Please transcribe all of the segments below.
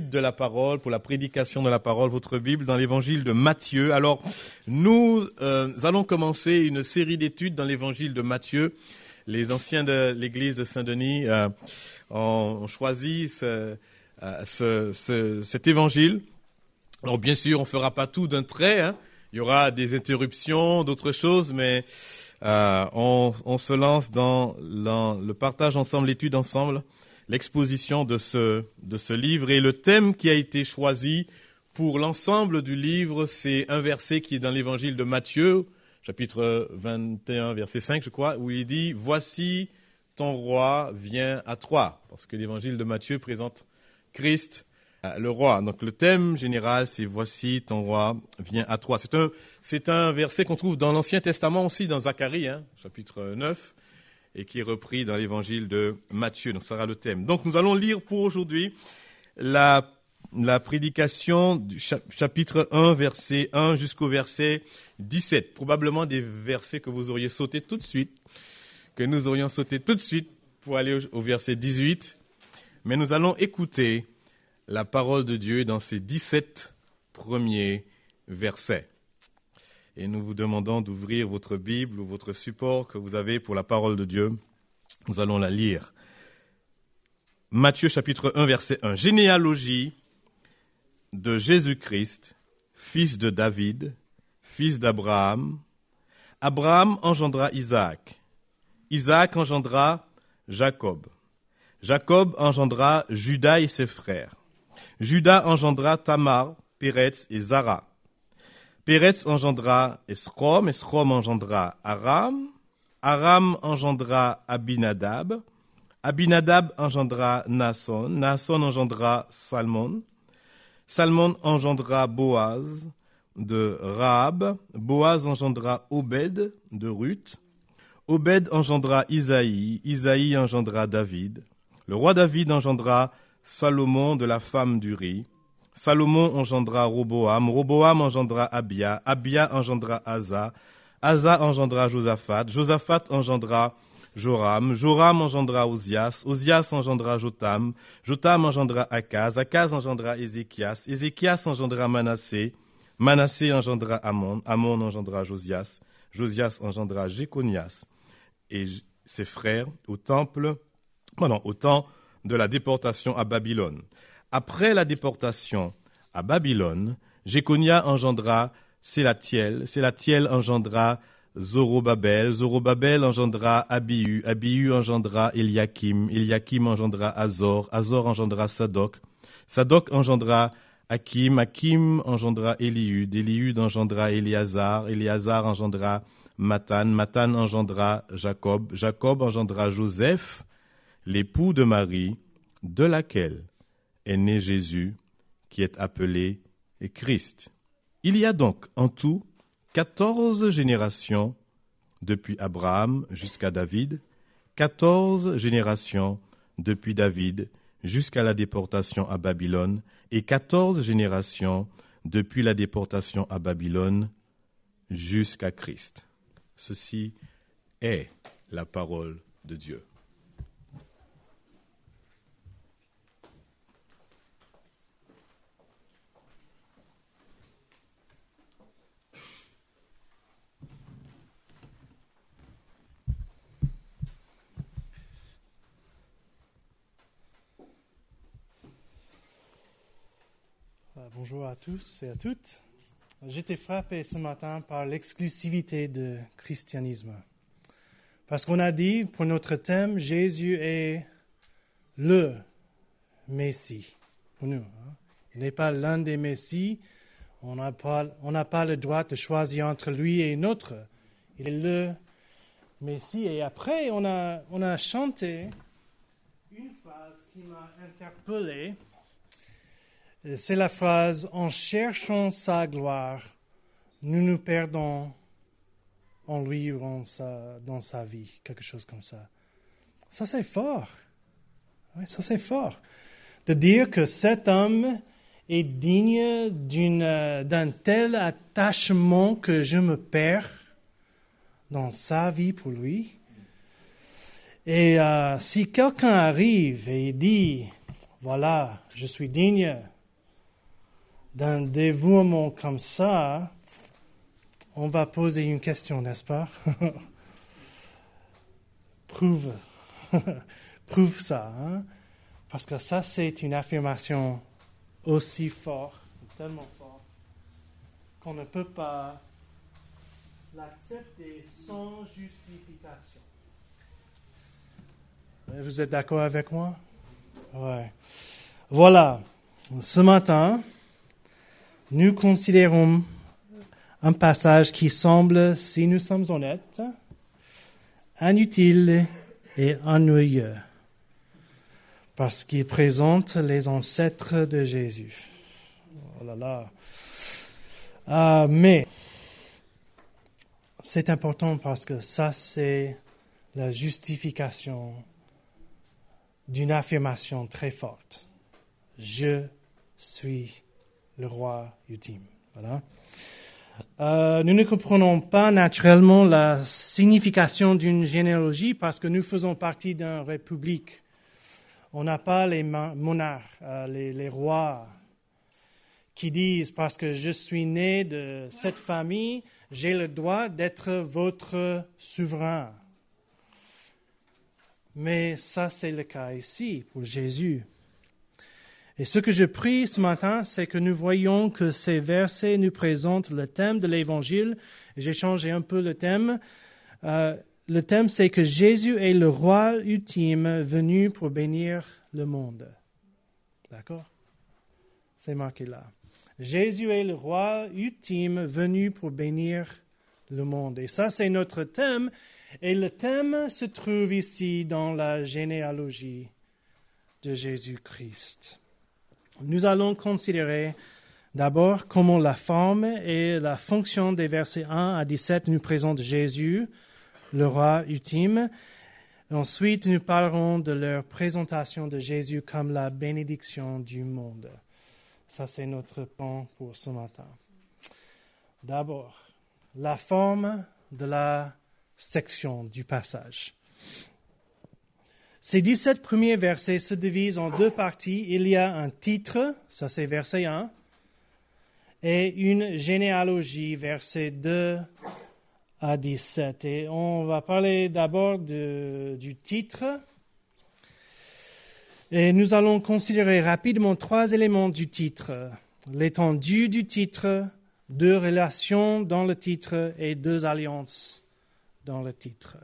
l'étude de la parole, pour la prédication de la parole, votre Bible, dans l'évangile de Matthieu. Alors, nous allons commencer une série d'études dans l'évangile de Matthieu. Les anciens de l'église de Saint-Denis ont choisi cet évangile. Alors, bien sûr, on ne fera pas tout d'un trait, hein. Il y aura des interruptions, d'autres choses, mais on se lance dans le partage ensemble, l'étude ensemble, l'exposition de ce livre. Et le thème qui a été choisi pour l'ensemble du livre, c'est un verset qui est dans l'évangile de Matthieu, chapitre 21, verset 5, je crois, où il dit « Voici ton roi vient à toi ». Parce que l'évangile de Matthieu présente Christ, le roi. Donc le thème général, c'est « Voici ton roi vient à toi ». C'est un verset qu'on trouve dans l'Ancien Testament aussi, dans Zacharie, chapitre 9, et qui est repris dans l'évangile de Matthieu. Donc ça sera le thème. Donc nous allons lire pour aujourd'hui la prédication du chapitre 1, verset 1 jusqu'au verset 17. Probablement des versets que vous auriez sauté tout de suite, que nous aurions sauté tout de suite pour aller au verset 18. Mais nous allons écouter la parole de Dieu dans ces 17 premiers versets. Et nous vous demandons d'ouvrir votre Bible ou votre support que vous avez pour la parole de Dieu. Nous allons la lire. Matthieu chapitre 1, verset 1. Généalogie de Jésus-Christ, fils de David, fils d'Abraham. Abraham engendra Isaac. Isaac engendra Jacob. Jacob engendra Juda et ses frères. Juda engendra Tamar, Péretz et Zara. Péretz engendra Esrom, Esrom engendra Aram. Aram engendra Abinadab. Abinadab engendra Naasson. Naasson engendra Salmon. Salmon engendra Boaz de Rahab. Boaz engendra Obed de Ruth. Obed engendra Isaïe. Isaïe engendra David. Le roi David engendra Salomon de la femme d'Uri. Salomon engendra Roboam. Roboam engendra Abia. Abia engendra Asa. Asa engendra Josaphat. Josaphat engendra Joram. Joram engendra Ozias. Ozias engendra Jotam. Jotam engendra Akaz. Akaz engendra Ézéchias. Ézéchias engendra Manassé. Manassé engendra Amon. Amon engendra Josias. Josias engendra Jéconias et ses frères au temps de la déportation à Babylone. Après la déportation à Babylone, Jéconia engendra Sélatiel. Sélatiel engendra Zorobabel. Zorobabel engendra Abihu. Abihu engendra Eliakim. Eliakim engendra Azor. Azor engendra Sadok. Sadok engendra Hakim. Hakim engendra Éliud. Éliud engendra Éléazar. Éléazar engendra Mathan. Mathan engendra Jacob. Jacob engendra Joseph, l'époux de Marie, de laquelle est né Jésus, qui est appelé Christ. Il y a donc en tout 14 générations depuis Abraham jusqu'à David, 14 générations depuis David jusqu'à la déportation à Babylone et 14 générations depuis la déportation à Babylone jusqu'à Christ. Ceci est la parole de Dieu. Bonjour à tous et à toutes. J'étais frappé ce matin par l'exclusivité du christianisme. Parce qu'on a dit, pour notre thème, Jésus est le Messie pour nous. Il n'est pas l'un des Messies. On n'a pas le droit de choisir entre lui et une autre. Il est le Messie. Et après, on a chanté une phrase qui m'a interpellé. C'est la phrase « En cherchant sa gloire, nous nous perdons en lui ou dans sa vie », quelque chose comme ça. Ça, c'est fort. Oui, ça, c'est fort. De dire que cet homme est digne d'un tel attachement que je me perds dans sa vie pour lui. Et si quelqu'un arrive et dit « Voilà, je suis digne d'un dévouement comme ça, on va poser une question, n'est-ce pas? Prouve ça, hein? Parce que ça, c'est une affirmation aussi forte, tellement forte, qu'on ne peut pas l'accepter sans justification. Vous êtes d'accord avec moi? Ouais. Voilà. Ce matin, nous considérons un passage qui semble, si nous sommes honnêtes, inutile et ennuyeux, parce qu'il présente les ancêtres de Jésus. Oh là là. Mais c'est important parce que ça, c'est la justification d'une affirmation très forte. Je suis le roi ultime. Voilà. Nous ne comprenons pas naturellement la signification d'une généalogie parce que nous faisons partie d'une république. On n'a pas les monarques, les rois qui disent parce que je suis né de cette famille, j'ai le droit d'être votre souverain. Mais ça, c'est le cas ici pour Jésus. Et ce que je prie ce matin, c'est que nous voyons que ces versets nous présentent le thème de l'Évangile. J'ai changé un peu le thème. Le thème, c'est que Jésus est le roi ultime venu pour bénir le monde. D'accord? C'est marqué là. Jésus est le roi ultime venu pour bénir le monde. Et ça, c'est notre thème. Et le thème se trouve ici dans la généalogie de Jésus-Christ. Nous allons considérer d'abord comment la forme et la fonction des versets 1 à 17 nous présentent Jésus, le roi ultime. Ensuite, nous parlerons de leur présentation de Jésus comme la bénédiction du monde. Ça, c'est notre pan pour ce matin. D'abord, la forme de la section du passage. Ces 17 premiers versets se divisent en deux parties. Il y a un titre, ça c'est verset 1, et une généalogie, versets 2 à 17. Et on va parler d'abord du titre. Et nous allons considérer rapidement 3 éléments du titre. L'étendue du titre, 2 relations dans le titre et 2 alliances dans le titre.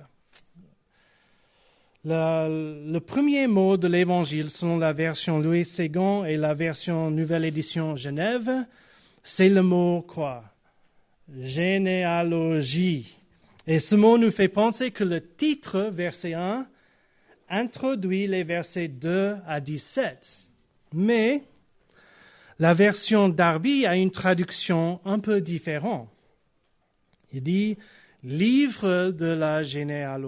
Le premier mot de l'Évangile, selon la version Louis Ségon et la version Nouvelle Édition Genève, c'est le mot quoi? Généalogie. Et ce mot nous fait penser que le titre, verset 1, introduit les versets 2 à 17. Mais la version Darby a une traduction un peu différente. Il dit « livre de la généalogie ».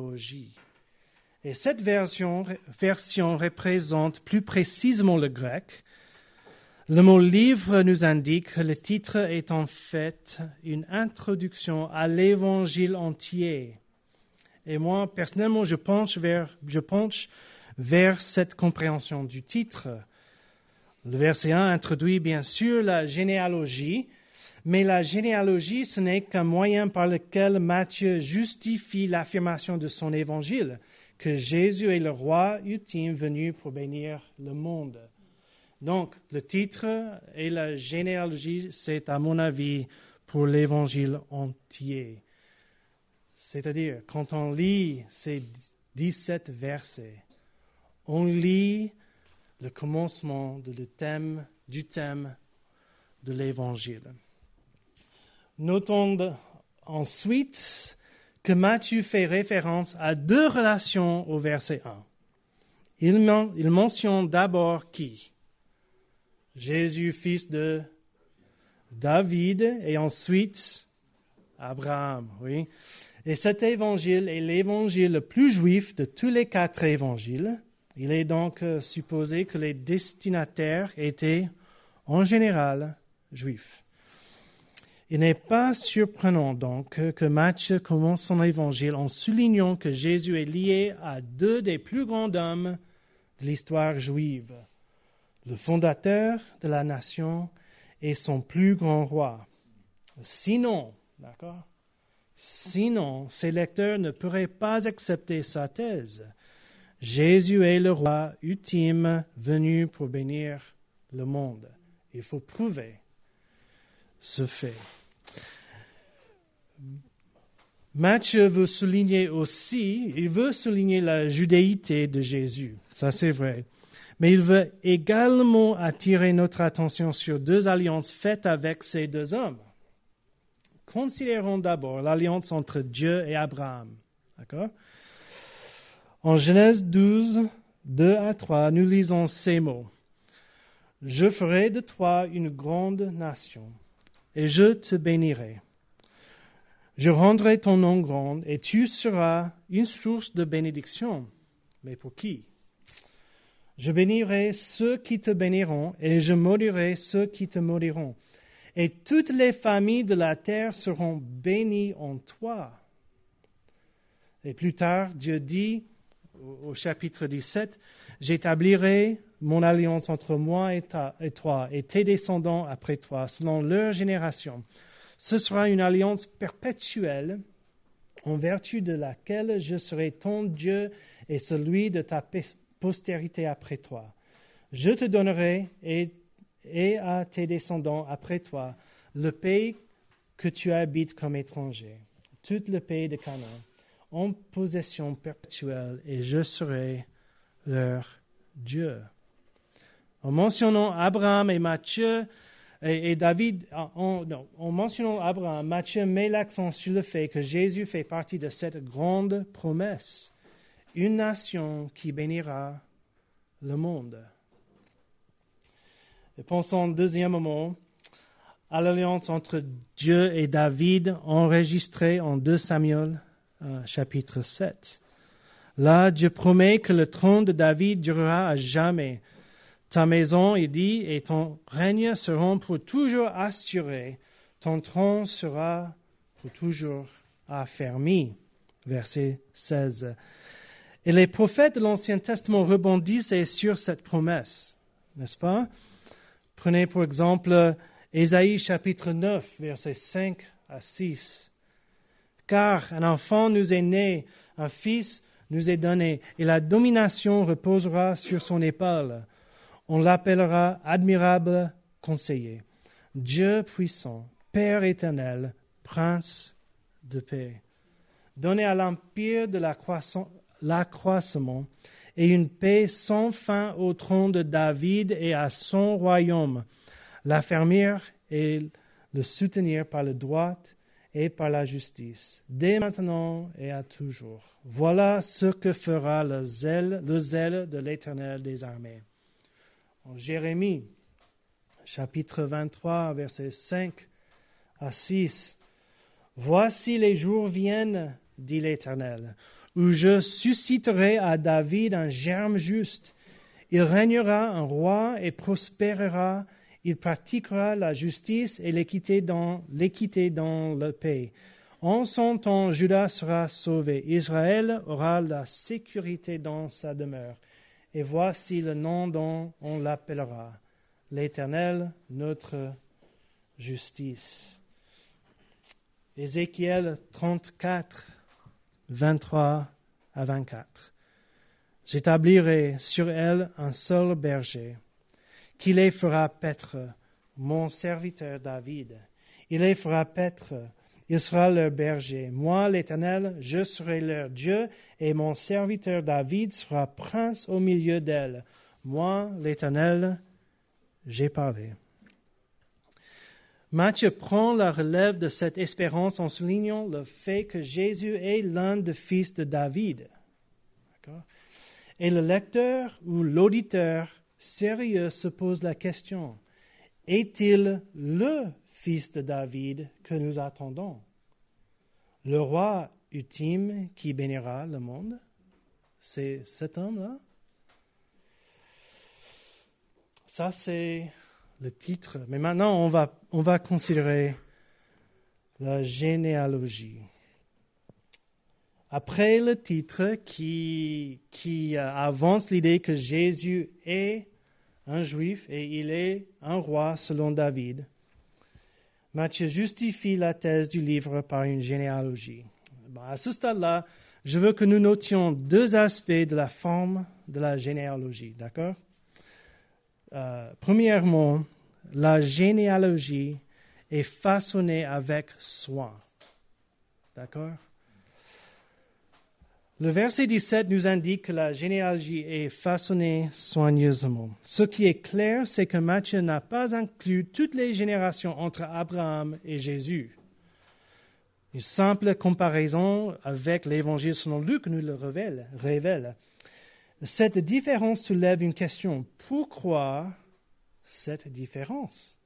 Et cette version représente plus précisément le grec. Le mot « livre » nous indique que le titre est en fait une introduction à l'Évangile entier. Et moi, personnellement, je penche vers cette compréhension du titre. Le verset 1 introduit bien sûr la généalogie, mais la généalogie, ce n'est qu'un moyen par lequel Matthieu justifie l'affirmation de son évangile, que Jésus est le roi ultime venu pour bénir le monde. Donc, le titre et la généalogie, c'est à mon avis pour l'évangile entier. C'est-à-dire, quand on lit ces 17 versets, on lit le commencement du thème de l'Évangile. Notons ensuite que Matthieu fait référence à 2 relations au verset 1. Il mentionne d'abord qui? Jésus, fils de David, et ensuite Abraham, oui. Et cet évangile est l'évangile le plus juif de tous les 4 évangiles. Il est donc supposé que les destinataires étaient en général juifs. Il n'est pas surprenant donc que Matthieu commence son évangile en soulignant que Jésus est lié à 2 des plus grands hommes de l'histoire juive, le fondateur de la nation et son plus grand roi. Sinon, d'accord? Sinon, ses lecteurs ne pourraient pas accepter sa thèse. Jésus est le roi ultime venu pour bénir le monde. Il faut prouver ce fait. Matthieu veut souligner aussi, il veut souligner la judéité de Jésus, ça c'est vrai. Mais il veut également attirer notre attention sur deux alliances faites avec ces deux hommes. Considérons d'abord l'alliance entre Dieu et Abraham. D'accord? En Genèse 12, 2 à 3, nous lisons ces mots. « Je ferai de toi une grande nation, et je te bénirai. Je rendrai ton nom grand, et tu seras une source de bénédiction. » Mais pour qui? « Je bénirai ceux qui te béniront, et je maudirai ceux qui te maudiront. Et toutes les familles de la terre seront bénies en toi. » Et plus tard, Dieu dit, au chapitre 17, « J'établirai mon alliance entre moi et toi, et tes descendants après toi, selon leur génération. Ce sera une alliance perpétuelle, en vertu de laquelle je serai ton Dieu et celui de ta postérité après toi. Je te donnerai et à tes descendants après toi le pays que tu habites comme étranger, tout le pays de Canaan, en possession perpétuelle, et je serai leur Dieu. » En mentionnant Abraham et Matthieu et David, en mentionnant Abraham, Matthieu met l'accent sur le fait que Jésus fait partie de cette grande promesse, une nation qui bénira le monde. Et pensons deuxièmement à l'alliance entre Dieu et David enregistrée en 2 Samuel chapitre 7. Là, Dieu promet que le trône de David durera à jamais. Ta maison, il dit, et ton règne seront pour toujours assurés. Ton trône sera pour toujours affermi. Verset 16. Et les prophètes de l'Ancien Testament rebondissent sur cette promesse, n'est-ce pas? Prenez pour exemple Ésaïe chapitre 9, versets 5 à 6. « Car un enfant nous est né, un fils nous est donné, et la domination reposera sur son épaule. On l'appellera admirable conseiller, Dieu puissant, Père éternel, Prince de paix. Donné à l'empire de l'accroissement et une paix sans fin au trône de David et à son royaume, l'affermir et le soutenir par le droit et par la justice, dès maintenant et à toujours. Voilà ce que fera le zèle de l'Éternel des armées. » En Jérémie, chapitre 23, versets 5 à 6. « Voici les jours viennent, dit l'Éternel, où je susciterai à David un germe juste. Il régnera un roi et prospérera. Il pratiquera la justice et l'équité dans le pays. En son temps, Juda sera sauvé. Israël aura la sécurité dans sa demeure. Et voici le nom dont on l'appellera, l'Éternel, notre justice. » Ézéchiel 34, 23 à 24. « J'établirai sur elle un seul berger, qui les fera paître, mon serviteur David. Il les fera paître, il sera leur berger. Moi, l'Éternel, je serai leur Dieu, et mon serviteur David sera prince au milieu d'elle. Moi, l'Éternel, j'ai parlé. » Matthieu prend la relève de cette espérance en soulignant le fait que Jésus est l'un des fils de David. D'accord? Et le lecteur ou l'auditeur sérieux se pose la question, est-il le fils de David que nous attendons? Le roi ultime qui bénira le monde? C'est cet homme-là? Ça, c'est le titre. Mais maintenant, on va considérer la généalogie. Après le titre qui avance l'idée que Jésus est un juif et il est un roi selon David, Matthieu justifie la thèse du livre par une généalogie. À ce stade-là, je veux que nous notions deux aspects de la forme de la généalogie, d'accord? Premièrement, la généalogie est façonnée avec soin, d'accord? Le verset 17 nous indique que la généalogie est façonnée soigneusement. Ce qui est clair, c'est que Matthieu n'a pas inclus toutes les générations entre Abraham et Jésus. Une simple comparaison avec l'Évangile selon Luc nous le révèle. Cette différence soulève une question. Pourquoi cette différence?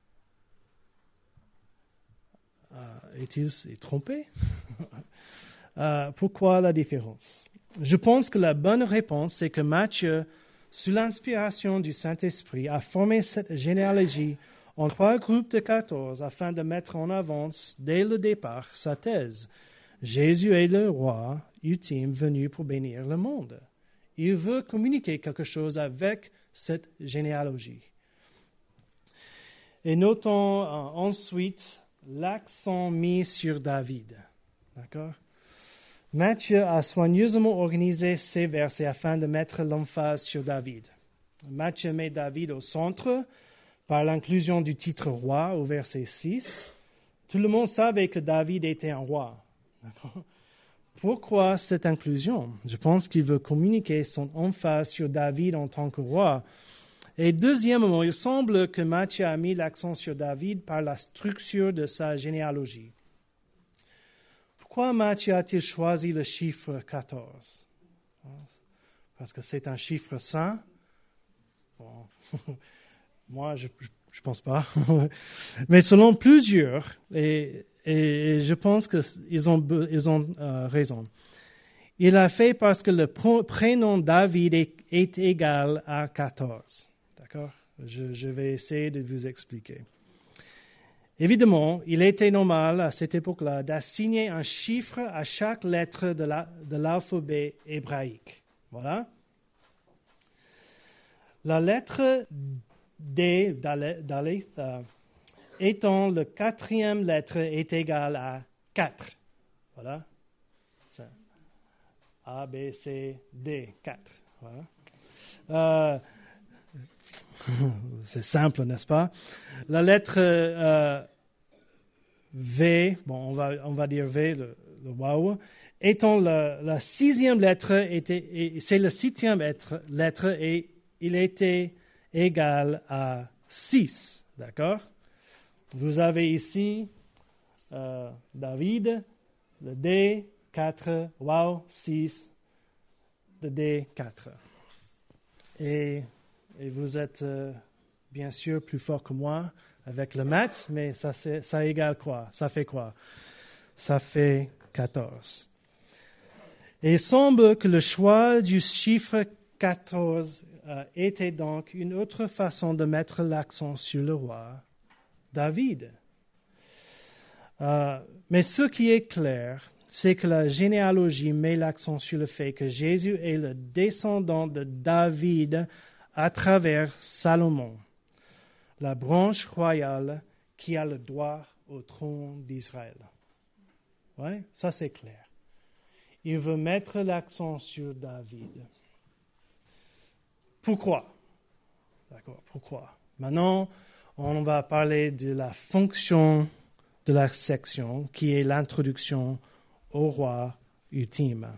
Est-il trompé? Pourquoi la différence? Je pense que la bonne réponse, c'est que Matthieu, sous l'inspiration du Saint-Esprit, a formé cette généalogie en 3 groupes de 14 afin de mettre en avance, dès le départ, sa thèse. Jésus est le roi ultime venu pour bénir le monde. Il veut communiquer quelque chose avec cette généalogie. Et notons ensuite l'accent mis sur David. D'accord? Matthieu a soigneusement organisé ces versets afin de mettre l'emphase sur David. Matthieu met David au centre par l'inclusion du titre roi au verset 6. Tout le monde savait que David était un roi. D'accord? Pourquoi cette inclusion? Je pense qu'il veut communiquer son emphase sur David en tant que roi. Et deuxièmement, il semble que Matthieu a mis l'accent sur David par la structure de sa généalogie. Pourquoi Matthieu a-t-il choisi le chiffre 14? Parce que c'est un chiffre saint? Bon. Moi, je ne pense pas. Mais selon plusieurs, et je pense qu'ils ont raison. Il a fait parce que le prénom David est égal à 14. D'accord? Je vais essayer de vous expliquer. Évidemment, il était normal à cette époque-là d'assigner un chiffre à chaque lettre de l'alphabet hébraïque. Voilà. La lettre D d'Aleph étant la 4e lettre est égale à 4. Voilà. C'est A, B, C, D, 4. Voilà. C'est simple, n'est-ce pas? La lettre V, bon, on va dire V, le waouh, étant la 6e lettre, c'est la 6e lettre et il était égal à 6, d'accord? Vous avez ici David, le D, 4, wow, 6, le D, 4. Et vous êtes bien sûr plus fort que moi avec le maths, mais ça égale quoi? Ça fait quoi? Ça fait 14. Et il semble que le choix du chiffre 14 était donc une autre façon de mettre l'accent sur le roi David. Mais ce qui est clair, c'est que la généalogie met l'accent sur le fait que Jésus est le descendant de David à travers Salomon, la branche royale qui a le droit au trône d'Israël. Ouais, ça c'est clair. Il veut mettre l'accent sur David. Pourquoi? D'accord, pourquoi? Maintenant, on va parler de la fonction de la section qui est l'introduction au roi ultime.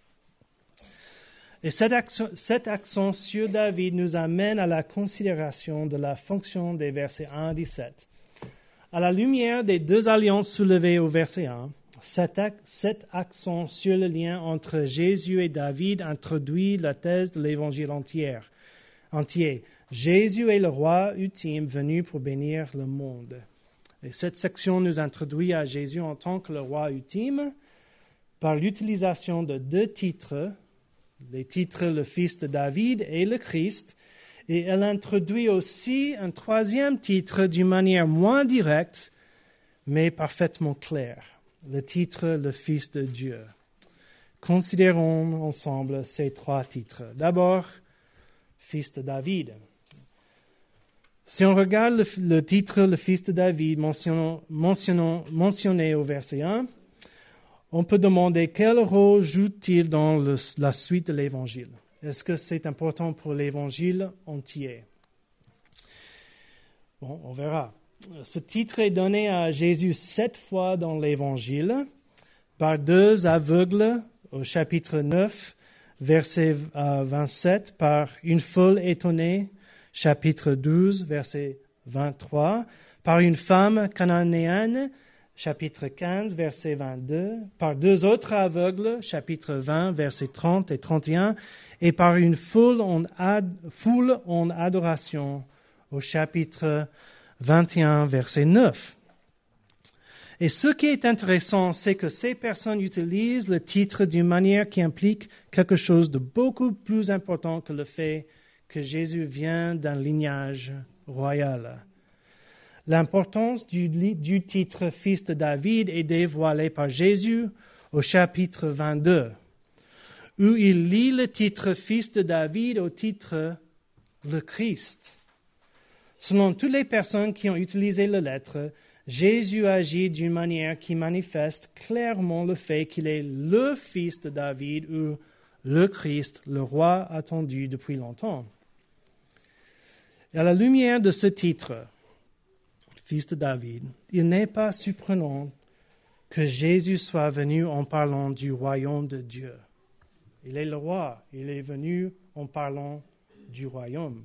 Et cet accent sur David nous amène à la considération de la fonction des versets 1 à 17. À la lumière des 2 alliances soulevées au verset 1, cet accent sur le lien entre Jésus et David introduit la thèse de l'évangile entier. Jésus est le roi ultime venu pour bénir le monde. Et cette section nous introduit à Jésus en tant que le roi ultime par l'utilisation de 2 titres, les titres le Fils de David et le Christ, et elle introduit aussi un 3e titre d'une manière moins directe, mais parfaitement claire, le titre le Fils de Dieu. Considérons ensemble ces 3 titres. D'abord, Fils de David. Si on regarde le titre, le fils de David, mentionné au verset 1, on peut demander quel rôle joue-t-il dans la suite de l'Évangile. Est-ce que c'est important pour l'Évangile entier? Bon, on verra. Ce titre est donné à Jésus 7 fois dans l'Évangile par 2 aveugles au chapitre 9, verset 27, par une foule étonnée, chapitre 12, verset 23, par une femme cananéenne, chapitre 15, verset 22, par 2 autres aveugles, chapitre 20, verset 30 et 31, et par une foule en adoration au chapitre 21, verset 9. Et ce qui est intéressant, c'est que ces personnes utilisent le titre d'une manière qui implique quelque chose de beaucoup plus important que le fait que Jésus vient d'un lignage royal. L'importance du titre « Fils de David » est dévoilée par Jésus au chapitre 22, où il lie le titre « Fils de David » au titre « Le Christ ». Selon toutes les personnes qui ont utilisé la lettre, Jésus agit d'une manière qui manifeste clairement le fait qu'il est le Fils de David ou le Christ, le roi attendu depuis longtemps. Et à la lumière de ce titre, Fils de David, il n'est pas surprenant que Jésus soit venu en parlant du royaume de Dieu. Il est le roi, il est venu en parlant du royaume.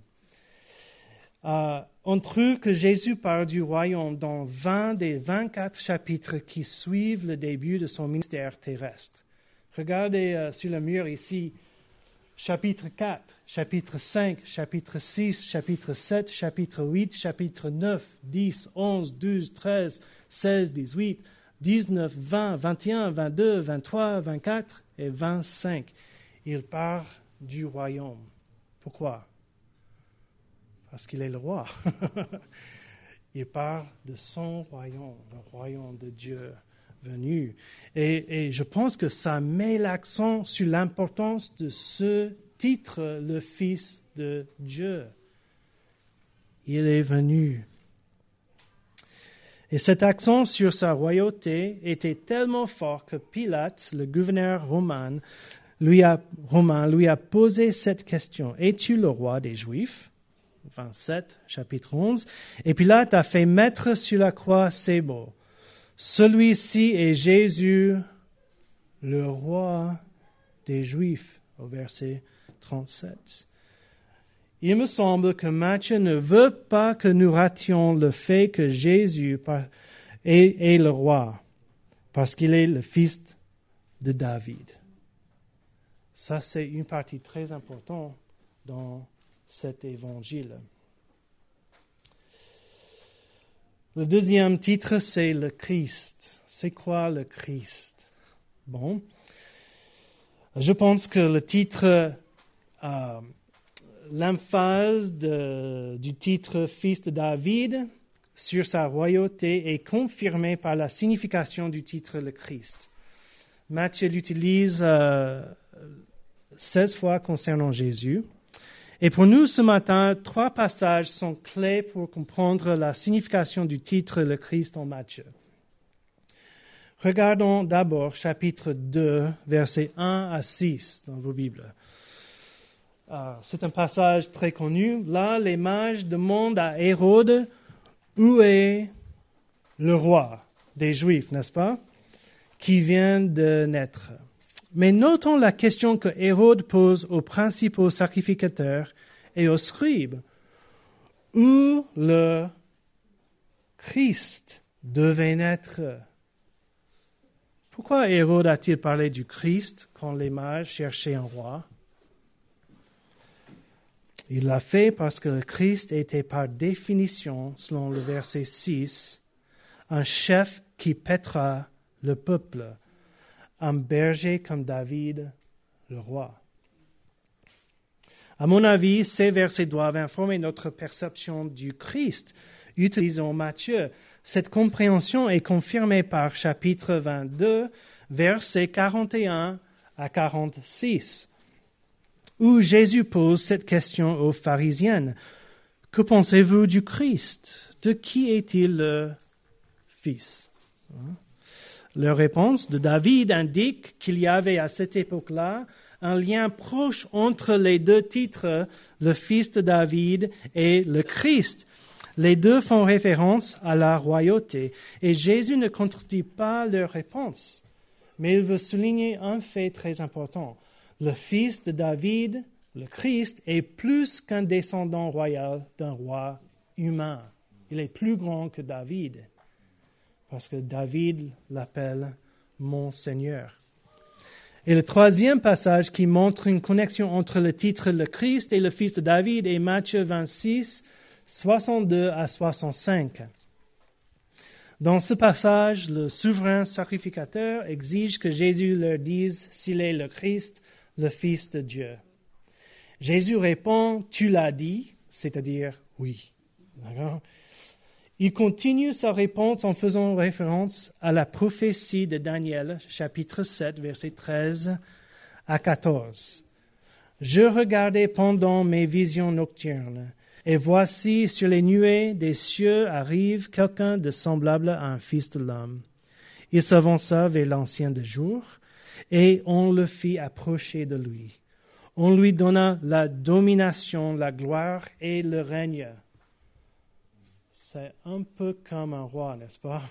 On trouve que Jésus parle du royaume dans 20 des 24 chapitres qui suivent le début de son ministère terrestre. Regardez sur le mur ici, chapitre 4, chapitre 5, chapitre 6, chapitre 7, chapitre 8, chapitre 9, 10, 11, 12, 13, 16, 18, 19, 20, 21, 22, 23, 24 et 25. Il parle du royaume. Pourquoi? Parce qu'il est le roi. Il parle de son royaume, le royaume de Dieu venu. Et je pense que ça met l'accent sur l'importance de ce titre, le Fils de Dieu. Il est venu. Et cet accent sur sa royauté était tellement fort que Pilate, le gouverneur romain, lui a posé cette question. Es-tu le roi des Juifs? 27, chapitre 11. Et Pilate a fait mettre sur la croix ces mots. Celui-ci est Jésus, le roi des Juifs, au verset 37. Il me semble que Matthieu ne veut pas que nous rations le fait que Jésus est le roi, parce qu'il est le fils de David. Ça, c'est une partie très importante dans cet évangile. Le deuxième titre, c'est le Christ. C'est quoi le Christ? Bon, je pense que le titre, l'emphase du titre Fils de David sur sa royauté est confirmée par la signification du titre le Christ. Matthieu l'utilise 16 fois concernant Jésus. Et pour nous, ce matin, 3 passages sont clés pour comprendre la signification du titre le Christ en Matthieu. Regardons d'abord chapitre 2, versets 1 à 6 dans vos Bibles. C'est un passage très connu. Là, les mages demandent à Hérode où est le roi des Juifs, n'est-ce pas, qui vient de naître. Mais notons la question que Hérode pose aux principaux sacrificateurs et aux scribes. Où le Christ devait naître? Pourquoi Hérode a-t-il parlé du Christ quand les mages cherchaient un roi? Il l'a fait parce que le Christ était par définition, selon le verset 6, un chef qui paîtra le peuple, un berger comme David, le roi. À mon avis, ces versets doivent informer notre perception du Christ. Utilisons Matthieu. Cette compréhension est confirmée par chapitre 22, versets 41 à 46, où Jésus pose cette question aux pharisiennes. Que pensez-vous du Christ? De qui est-il le fils? Leur réponse de David indique qu'il y avait à cette époque-là un lien proche entre les deux titres, le fils de David et le Christ. Les deux font référence à la royauté et Jésus ne contredit pas leur réponse, mais il veut souligner un fait très important. Le fils de David, le Christ, est plus qu'un descendant royal d'un roi humain. Il est plus grand que David, parce que David l'appelle mon Seigneur. Et le troisième passage qui montre une connexion entre le titre le Christ et le fils de David est Matthieu 26, 62 à 65. Dans ce passage, le souverain sacrificateur exige que Jésus leur dise s'il est le Christ, le Fils de Dieu. Jésus répond « Tu l'as dit », c'est-à-dire « oui ». D'accord? Il continue sa réponse en faisant référence à la prophétie de Daniel, chapitre 7, versets 13 à 14. « Je regardais pendant mes visions nocturnes, et voici sur les nuées des cieux arrive quelqu'un de semblable à un fils de l'homme. Il s'avança vers l'ancien des jours, et on le fit approcher de lui. On lui donna la domination, la gloire et le règne. » C'est un peu comme un roi, n'est-ce pas?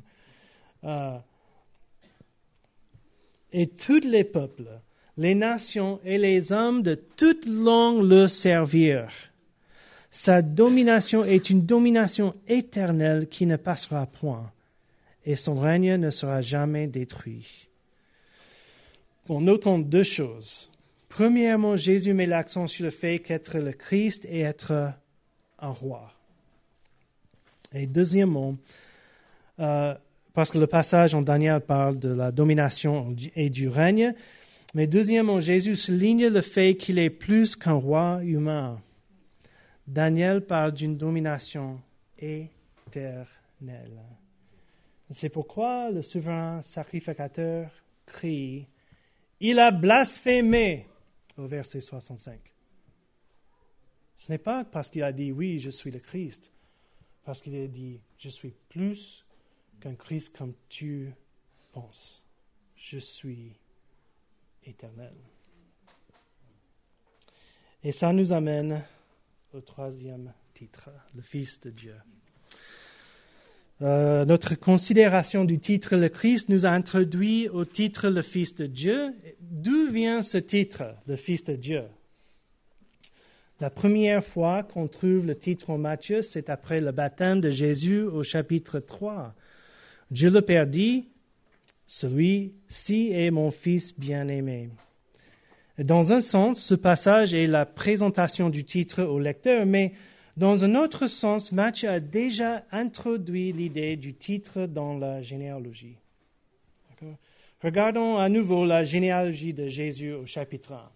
Et tous les peuples, les nations et les hommes de toute langue le servirent. Sa domination est une domination éternelle qui ne passera point, et son règne ne sera jamais détruit. Bon, notons deux choses. Premièrement, Jésus met l'accent sur le fait qu'être le Christ et être un roi. Et deuxièmement, parce que le passage en Daniel parle de la domination et du règne, mais deuxièmement, Jésus souligne le fait qu'il est plus qu'un roi humain. Daniel parle d'une domination éternelle. C'est pourquoi le souverain sacrificateur crie « Il a blasphémé » au verset 65. Ce n'est pas parce qu'il a dit « Oui, je suis le Christ », parce qu'il a dit « Je suis plus qu'un Christ comme tu penses. Je suis éternel. » Et ça nous amène au troisième titre, le Fils de Dieu. Notre considération du titre le Christ nous a introduit au titre le Fils de Dieu. D'où vient ce titre, le Fils de Dieu? La première fois qu'on trouve le titre en Matthieu, c'est après le baptême de Jésus au chapitre 3. Dieu le Père dit, « Celui-ci est mon Fils bien-aimé ». Dans un sens, ce passage est la présentation du titre au lecteur, mais dans un autre sens, Matthieu a déjà introduit l'idée du titre dans la généalogie. D'accord? Regardons à nouveau la généalogie de Jésus au chapitre 1.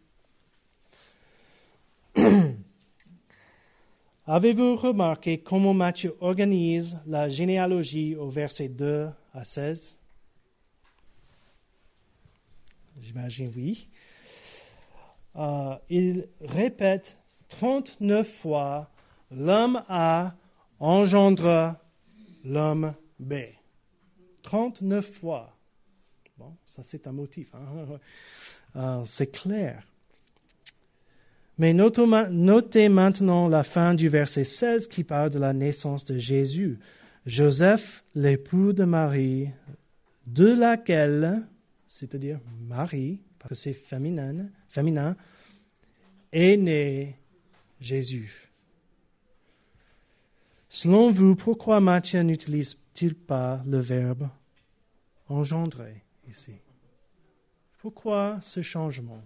Avez-vous remarqué comment Matthieu organise la généalogie au verset 2 à 16? J'imagine oui. Il répète 39 fois « L'homme A engendre l'homme B ». 39 fois. Bon, ça c'est un motif. C'est clair. Mais notez maintenant la fin du verset 16 qui parle de la naissance de Jésus. Joseph, l'époux de Marie, de laquelle, c'est-à-dire Marie, parce que c'est féminin, est né Jésus. Selon vous, pourquoi Matthieu n'utilise-t-il pas le verbe engendrer ici? Pourquoi ce changement?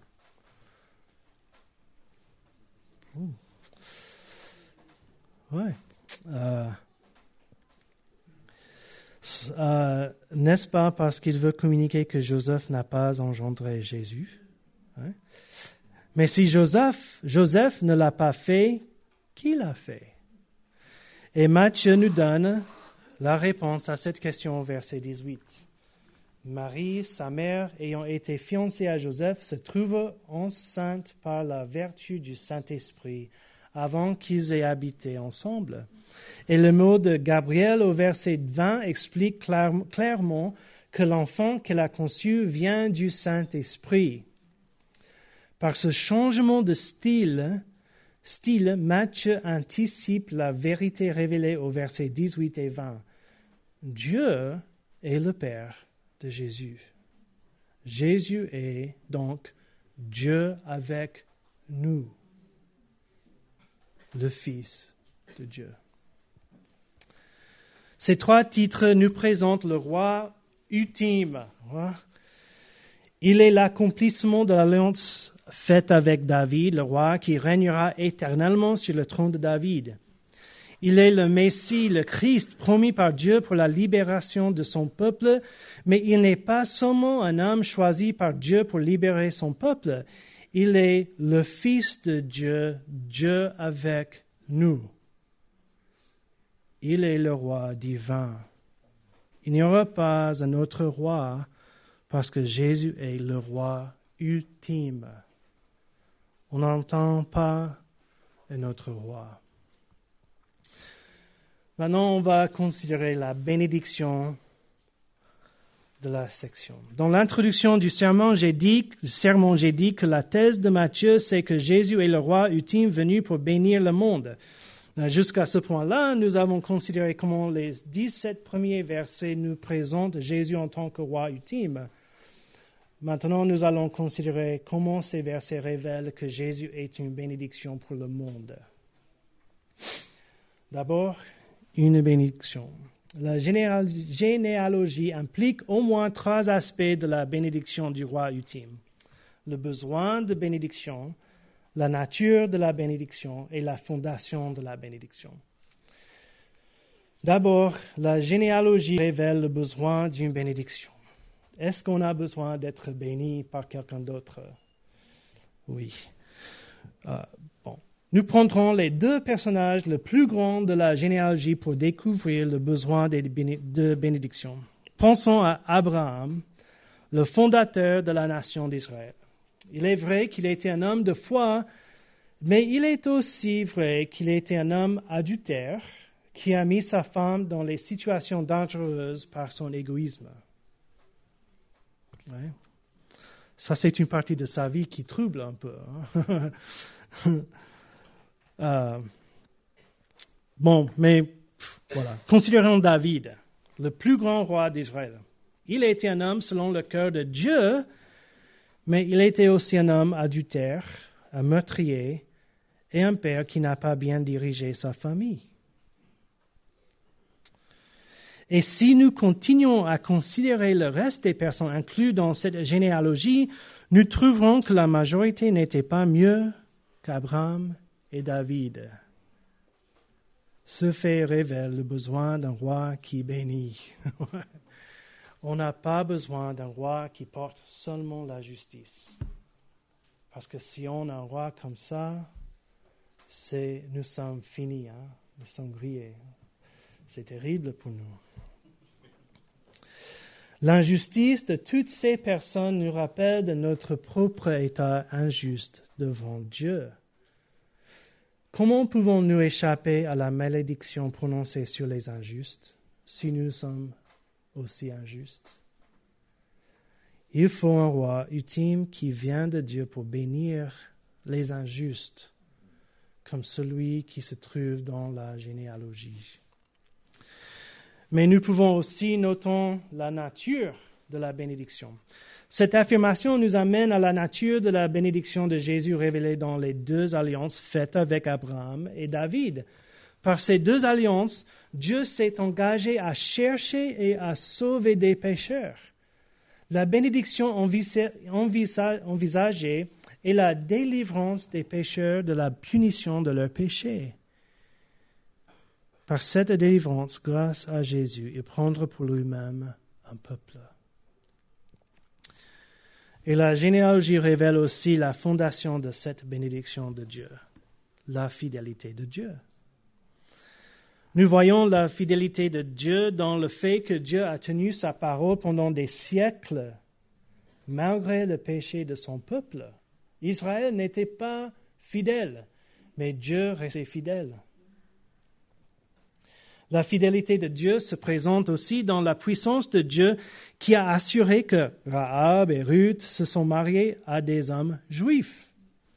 N'est-ce pas parce qu'il veut communiquer que Joseph n'a pas engendré Jésus? Ouais. Mais si Joseph ne l'a pas fait, qui l'a fait? Et Matthieu nous donne la réponse à cette question au verset 18. Marie, sa mère, ayant été fiancée à Joseph, se trouve enceinte par la vertu du Saint-Esprit. avant qu'ils aient habité ensemble. Et le mot de Gabriel au verset 20 explique clairement que l'enfant qu'elle a conçu vient du Saint-Esprit. Par ce changement de style, Matthieu anticipe la vérité révélée au verset 18 et 20. Dieu est le Père de Jésus. Jésus est donc Dieu avec nous, le Fils de Dieu. Ces trois titres nous présentent le roi ultime. Il est l'accomplissement de l'alliance faite avec David, le roi qui régnera éternellement sur le trône de David. Il est le Messie, le Christ, promis par Dieu pour la libération de son peuple, mais il n'est pas seulement un homme choisi par Dieu pour libérer son peuple. Il est le Fils de Dieu, Dieu avec nous. Il est le roi divin. Il n'y aura pas un autre roi parce que Jésus est le roi ultime. On n'entend pas un autre roi. Maintenant, on va considérer la bénédiction de la section. Dans l'introduction du sermon, j'ai dit que la thèse de Matthieu, c'est que Jésus est le roi ultime venu pour bénir le monde. Jusqu'à ce point-là, nous avons considéré comment les 17 premiers versets nous présentent Jésus en tant que roi ultime. Maintenant, nous allons considérer comment ces versets révèlent que Jésus est une bénédiction pour le monde. D'abord, une bénédiction. La généalogie implique au moins 3 aspects de la bénédiction du roi ultime. Le besoin de bénédiction, la nature de la bénédiction et la fondation de la bénédiction. D'abord, la généalogie révèle le besoin d'une bénédiction. Est-ce qu'on a besoin d'être béni par quelqu'un d'autre? Oui. Nous prendrons les 2 personnages les plus grands de la généalogie pour découvrir le besoin de bénédiction. Pensons à Abraham, le fondateur de la nation d'Israël. Il est vrai qu'il était un homme de foi, mais il est aussi vrai qu'il était un homme adultère qui a mis sa femme dans les situations dangereuses par son égoïsme. Ouais. Ça, c'est une partie de sa vie qui trouble un peu. Voilà. Considérons David, le plus grand roi d'Israël. Il était un homme selon le cœur de Dieu, mais il était aussi un homme adultère, un meurtrier et un père qui n'a pas bien dirigé sa famille. Et si nous continuons à considérer le reste des personnes incluses dans cette généalogie, nous trouverons que la majorité n'était pas mieux qu'Abraham et David. Ce fait révèle le besoin d'un roi qui bénit. On n'a pas besoin d'un roi qui porte seulement la justice. Parce que si on a un roi comme ça, nous sommes finis, nous sommes grillés. C'est terrible pour nous. L'injustice de toutes ces personnes nous rappelle de notre propre état injuste devant Dieu. Comment pouvons-nous échapper à la malédiction prononcée sur les injustes si nous sommes aussi injustes? Il faut un roi ultime qui vient de Dieu pour bénir les injustes, comme celui qui se trouve dans la généalogie. Mais nous pouvons aussi noter la nature de la bénédiction. Cette affirmation nous amène à la nature de la bénédiction de Jésus révélée dans les 2 alliances faites avec Abraham et David. Par ces 2 alliances, Dieu s'est engagé à chercher et à sauver des pécheurs. La bénédiction envisagée est la délivrance des pécheurs de la punition de leurs péchés. Par cette délivrance, grâce à Jésus, il prendra pour lui-même un peuple. Et la généalogie révèle aussi la fondation de cette bénédiction de Dieu, la fidélité de Dieu. Nous voyons la fidélité de Dieu dans le fait que Dieu a tenu sa parole pendant des siècles, malgré le péché de son peuple. Israël n'était pas fidèle. mais Dieu restait fidèle. La fidélité de Dieu se présente aussi dans la puissance de Dieu qui a assuré que Rahab et Ruth se sont mariées à des hommes juifs.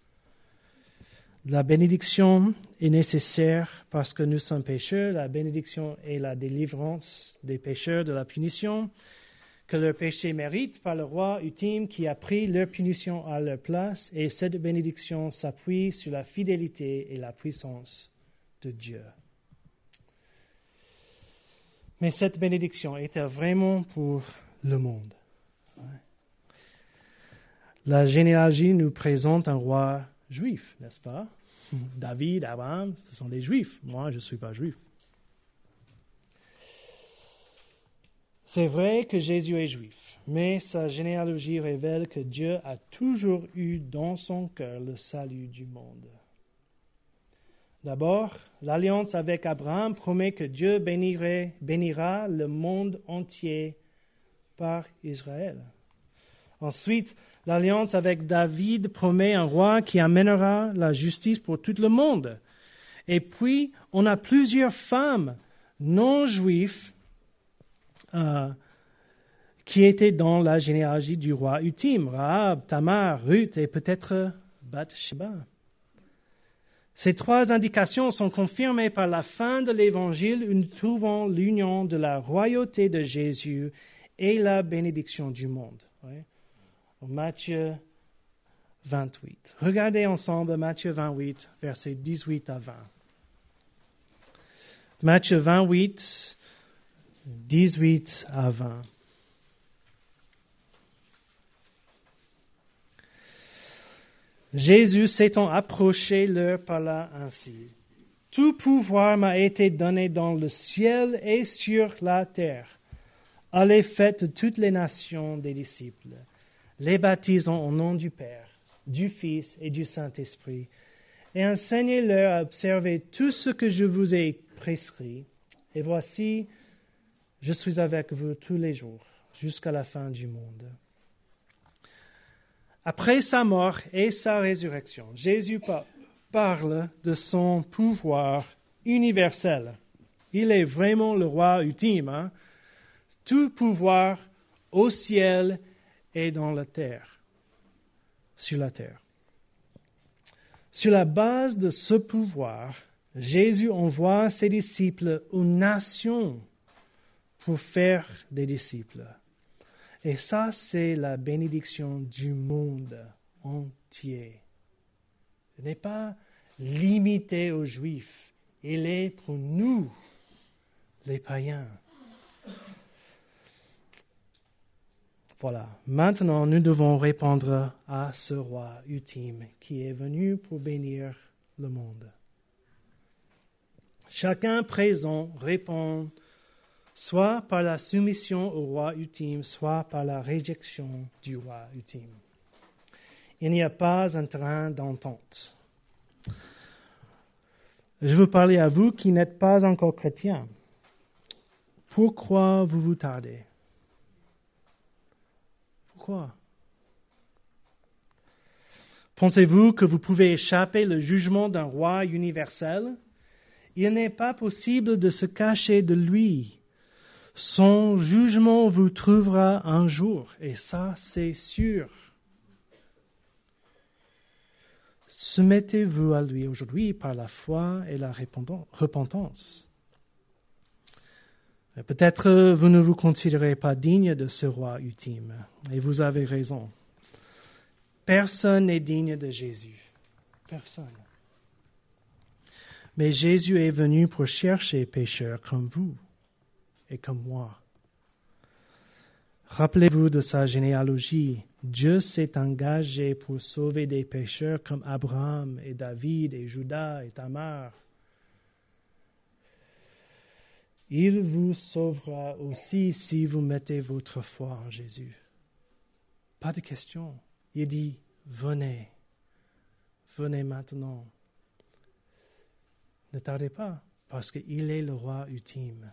La bénédiction est nécessaire parce que nous sommes pécheurs. La bénédiction est la délivrance des pécheurs de la punition que leur péché mérite par le roi ultime qui a pris leur punition à leur place. Et cette bénédiction s'appuie sur la fidélité et la puissance de Dieu. Mais cette bénédiction était vraiment pour le monde. La généalogie nous présente un roi juif, n'est-ce pas? David, Abraham, ce sont des juifs. Moi, je ne suis pas juif. C'est vrai que Jésus est juif, mais sa généalogie révèle que Dieu a toujours eu dans son cœur le salut du monde. D'abord, l'alliance avec Abraham promet que Dieu bénira le monde entier par Israël. Ensuite, l'alliance avec David promet un roi qui amènera la justice pour tout le monde. Et puis, on a plusieurs femmes non juives qui étaient dans la généalogie du roi ultime, Rahab, Tamar, Ruth et peut-être Bathsheba. Ces trois indications sont confirmées par la fin de l'Évangile où nous trouvons l'union de la royauté de Jésus et la bénédiction du monde. Oui. Matthieu 28. Regardez ensemble Matthieu 28, versets 18 à 20. Matthieu 28, 18 à 20. Jésus s'étant approché leur parla ainsi. Tout pouvoir m'a été donné dans le ciel et sur la terre. Allez, faites toutes les nations des disciples, les baptisant au nom du Père, du Fils et du Saint-Esprit, et enseignez-leur à observer tout ce que je vous ai prescrit. Et voici, je suis avec vous tous les jours, jusqu'à la fin du monde. Après sa mort et sa résurrection, Jésus parle de son pouvoir universel. Il est vraiment le roi ultime. Hein? Tout pouvoir au ciel et dans la terre, sur la terre. Sur la base de ce pouvoir, Jésus envoie ses disciples aux nations pour faire des disciples. Et ça, c'est la bénédiction du monde entier. Ce n'est pas limité aux Juifs. Il est pour nous, les païens. Voilà. Maintenant, nous devons répondre à ce roi ultime qui est venu pour bénir le monde. Chacun présent répond soit par la soumission au roi ultime, soit par la réjection du roi ultime. Il n'y a pas un terrain d'entente. Je veux parler à vous qui n'êtes pas encore chrétiens. Pourquoi vous tardez? Pourquoi? Pensez-vous que vous pouvez échapper le jugement d'un roi universel? Il n'est pas possible de se cacher de lui. Son jugement vous trouvera un jour, et ça, c'est sûr. Soumettez-vous à lui aujourd'hui par la foi et la repentance. Peut-être vous ne vous considérez pas digne de ce roi ultime, et vous avez raison. Personne n'est digne de Jésus. Personne. Mais Jésus est venu pour chercher pécheurs comme vous et comme moi. Rappelez-vous de sa généalogie. Dieu s'est engagé pour sauver des pécheurs comme Abraham et David et Judas et Tamar. Il vous sauvera aussi si vous mettez votre foi en Jésus. Pas de question. Il dit, venez. Venez maintenant. Ne tardez pas, parce qu'il est le roi ultime.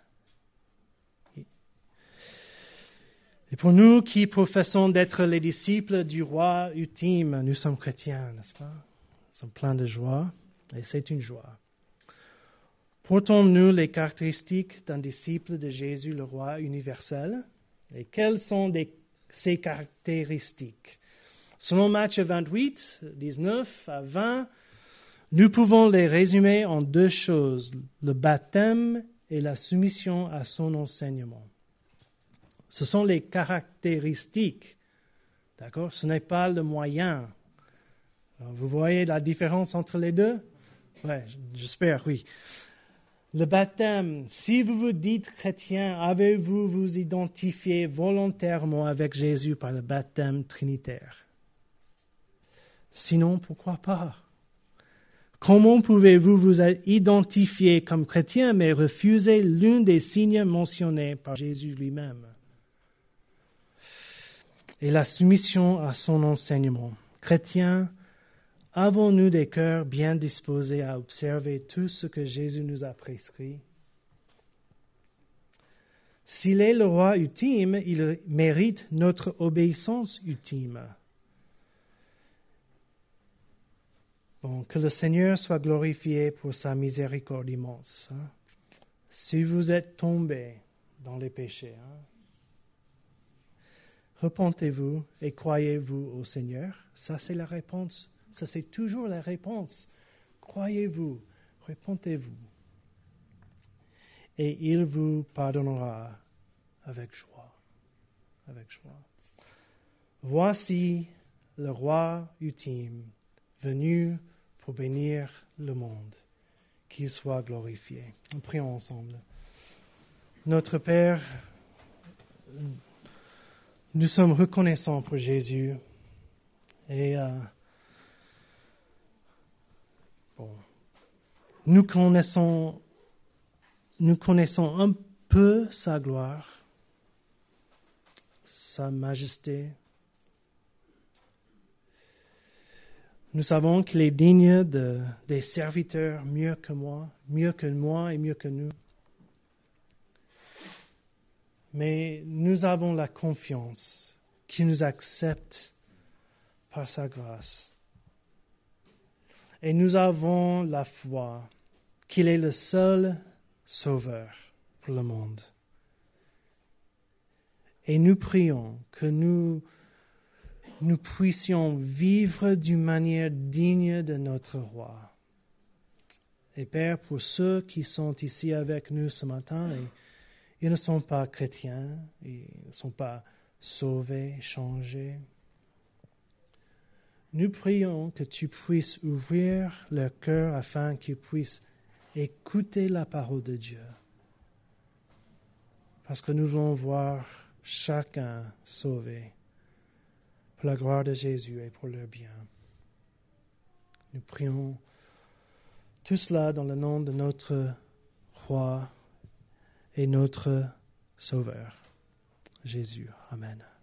Et pour nous qui professons d'être les disciples du roi ultime, nous sommes chrétiens, n'est-ce pas? Nous sommes pleins de joie. Et c'est une joie. Portons-nous les caractéristiques d'un disciple de Jésus, le roi universel? Et quelles sont ces caractéristiques? Selon Matthieu 28, 19 à 20, nous pouvons les résumer en deux choses, le baptême et la soumission à son enseignement. Ce sont les caractéristiques, d'accord? Ce n'est pas le moyen. Vous voyez la différence entre les deux? Oui, j'espère, oui. Le baptême, si vous vous dites chrétien, avez-vous vous identifié volontairement avec Jésus par le baptême trinitaire? Sinon, pourquoi pas? Comment pouvez-vous vous identifier comme chrétien mais refuser l'un des signes mentionnés par Jésus lui-même? Et la soumission à son enseignement. Chrétiens, avons-nous des cœurs bien disposés à observer tout ce que Jésus nous a prescrit? S'il est le roi ultime, il mérite notre obéissance ultime. Bon, que le Seigneur soit glorifié pour sa miséricorde immense. Si vous êtes tombés dans les péchés, repentez-vous et croyez-vous au Seigneur. Ça, c'est la réponse. Ça, c'est toujours la réponse. Croyez-vous, repentez-vous. Et il vous pardonnera avec joie. Avec joie. Voici le roi ultime, venu pour bénir le monde. Qu'il soit glorifié. Nous prions ensemble. Notre Père, nous sommes reconnaissants pour Jésus et nous connaissons un peu sa gloire, sa majesté. Nous savons qu'il est digne des serviteurs mieux que moi et mieux que nous. Mais nous avons la confiance qu'il nous accepte par sa grâce. Et nous avons la foi qu'il est le seul sauveur pour le monde. Et nous prions que nous puissions vivre d'une manière digne de notre roi. Et Père, pour ceux qui sont ici avec nous ce matin, et ils ne sont pas chrétiens, ils ne sont pas sauvés, changés, nous prions que tu puisses ouvrir leur cœur afin qu'ils puissent écouter la parole de Dieu. Parce que nous voulons voir chacun sauvé pour la gloire de Jésus et pour leur bien. Nous prions tout cela dans le nom de notre roi et notre Sauveur, Jésus. Amen.